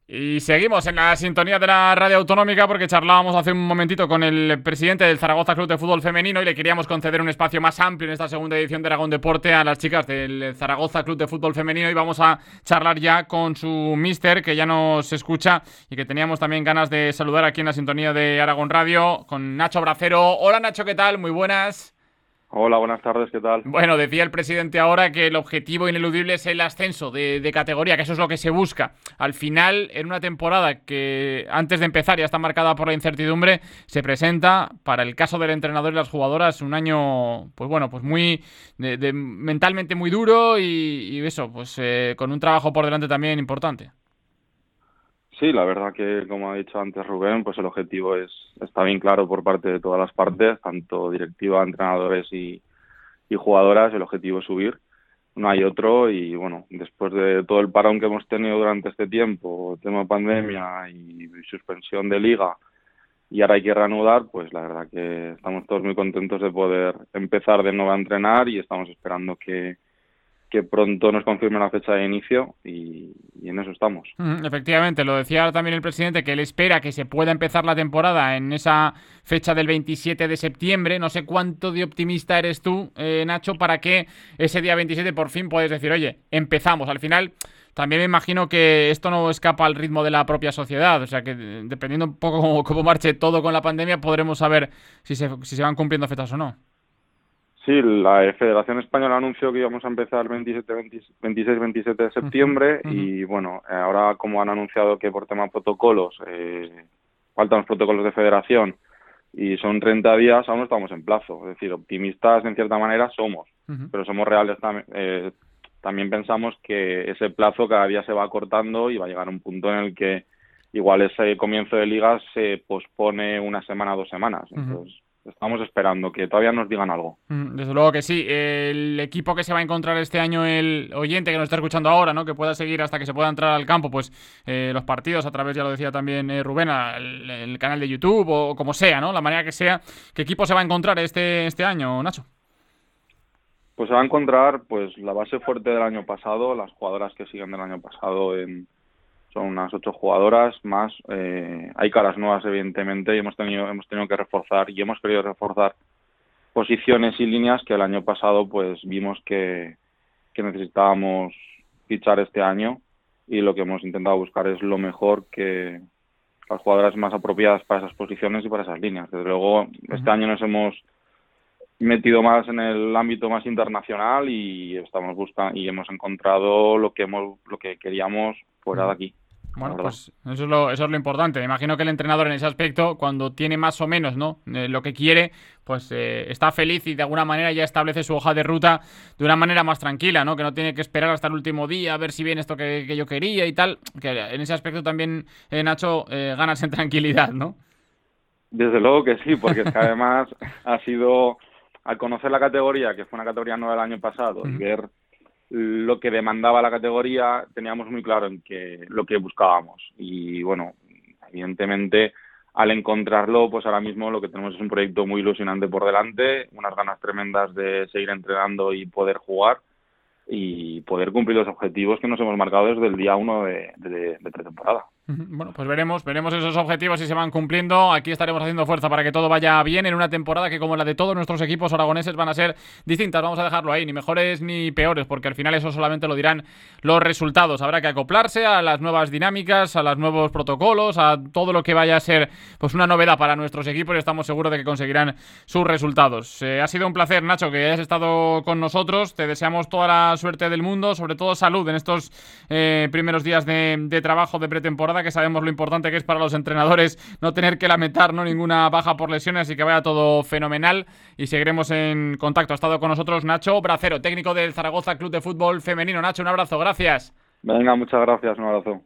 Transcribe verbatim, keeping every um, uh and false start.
Y seguimos en la sintonía de la radio autonómica porque charlábamos hace un momentito con el presidente del Zaragoza Club de Fútbol Femenino y le queríamos conceder un espacio más amplio en esta segunda edición de Aragón Deporte a las chicas del Zaragoza Club de Fútbol Femenino, y vamos a charlar ya con su míster, que ya nos escucha y que teníamos también ganas de saludar aquí en la sintonía de Aragón Radio, con Nacho Bracero. Hola Nacho, ¿qué tal? Muy buenas. Hola, buenas tardes, ¿qué tal? Bueno, decía el presidente ahora que el objetivo ineludible es el ascenso de, de categoría, que eso es lo que se busca. Al final, en una temporada que antes de empezar ya está marcada por la incertidumbre, se presenta, para el caso del entrenador y las jugadoras, un año, pues bueno, pues muy de, de, mentalmente muy duro y, y eso, pues eh, con un trabajo por delante también importante. Sí, la verdad que, como ha dicho antes Rubén, pues el objetivo es está bien claro por parte de todas las partes, tanto directiva, entrenadores y, y jugadoras. El objetivo es subir, no hay otro. Y bueno, después de todo el parón que hemos tenido durante este tiempo, tema pandemia y suspensión de liga, y ahora hay que reanudar, pues la verdad que estamos todos muy contentos de poder empezar de nuevo a entrenar, y estamos esperando que que pronto nos confirme la fecha de inicio y, y en eso estamos. Mm, efectivamente, lo decía también el presidente, que él espera que se pueda empezar la temporada en esa fecha del veintisiete de septiembre. No sé cuánto de optimista eres tú, eh, Nacho, para que ese día veintisiete por fin puedes decir, oye, empezamos. Al final, también me imagino que esto no escapa al ritmo de la propia sociedad, o sea que dependiendo un poco cómo, cómo marche todo con la pandemia, podremos saber si se, si se van cumpliendo fechas o no. Sí, la Federación Española anunció que íbamos a empezar el veintisiete, veintiséis veintisiete de septiembre. Uh-huh. Y bueno, ahora como han anunciado que por tema protocolos, eh, faltan los protocolos de federación y son treinta días, aún no estamos en plazo. Es decir, optimistas en cierta manera somos, uh-huh. pero somos reales también. Eh, también pensamos que ese plazo cada día se va acortando y va a llegar a un punto en el que igual ese comienzo de liga se pospone una semana, dos semanas. Entonces, uh-huh. estamos esperando que todavía nos digan algo. Desde luego que sí. El equipo que se va a encontrar este año, el oyente que nos está escuchando ahora, ¿no?, que pueda seguir hasta que se pueda entrar al campo, pues eh, los partidos a través, ya lo decía también eh, Rubén, el, el canal de YouTube o como sea, ¿no?, la manera que sea. ¿Qué equipo se va a encontrar este, este año, Nacho? Pues se va a encontrar pues la base fuerte del año pasado, las jugadoras que siguen del año pasado en... son unas ocho jugadoras más. Eh, hay caras nuevas, evidentemente, y hemos tenido hemos tenido que reforzar y hemos querido reforzar posiciones y líneas que el año pasado pues vimos que, que necesitábamos fichar este año, y lo que hemos intentado buscar es lo mejor, que las jugadoras más apropiadas para esas posiciones y para esas líneas. Desde luego, uh-huh. este año nos hemos metido más en el ámbito más internacional y estamos buscando y hemos encontrado lo que hemos lo que queríamos fuera de aquí. Bueno, pues eso es lo eso es lo importante. Me imagino que el entrenador en ese aspecto, cuando tiene más o menos, ¿no?, eh, lo que quiere, pues eh, está feliz y de alguna manera ya establece su hoja de ruta de una manera más tranquila, ¿no?, que no tiene que esperar hasta el último día a ver si viene esto que, que yo quería y tal. Que en ese aspecto también, eh, Nacho, eh, ganas en tranquilidad, ¿no? Desde luego que sí, porque es que además ha sido, al conocer la categoría, que fue una categoría nueva el año pasado, uh-huh. y ver lo que demandaba la categoría, teníamos muy claro en que lo que buscábamos. Y bueno, evidentemente, al encontrarlo, pues ahora mismo lo que tenemos es un proyecto muy ilusionante por delante, unas ganas tremendas de seguir entrenando y poder jugar y poder cumplir los objetivos que nos hemos marcado desde el día uno de, de, de pretemporada. Bueno, pues veremos, veremos esos objetivos si se van cumpliendo. Aquí estaremos haciendo fuerza para que todo vaya bien en una temporada que, como la de todos nuestros equipos aragoneses, van a ser distintas. Vamos a dejarlo ahí, ni mejores ni peores, porque al final eso solamente lo dirán los resultados. Habrá que acoplarse a las nuevas dinámicas, a los nuevos protocolos, a todo lo que vaya a ser pues una novedad para nuestros equipos, y estamos seguros de que conseguirán sus resultados. Eh, ha sido un placer, Nacho, que hayas estado con nosotros. Te deseamos toda la suerte del mundo, sobre todo salud en estos eh, primeros días de, de trabajo de pretemporada, que sabemos lo importante que es para los entrenadores no tener que lamentar, ¿no?, ninguna baja por lesiones, y que vaya todo fenomenal, y seguiremos en contacto. Ha estado con nosotros Nacho Bracero, técnico del Zaragoza Club de Fútbol Femenino. Nacho, un abrazo, gracias. Venga, muchas gracias, un abrazo.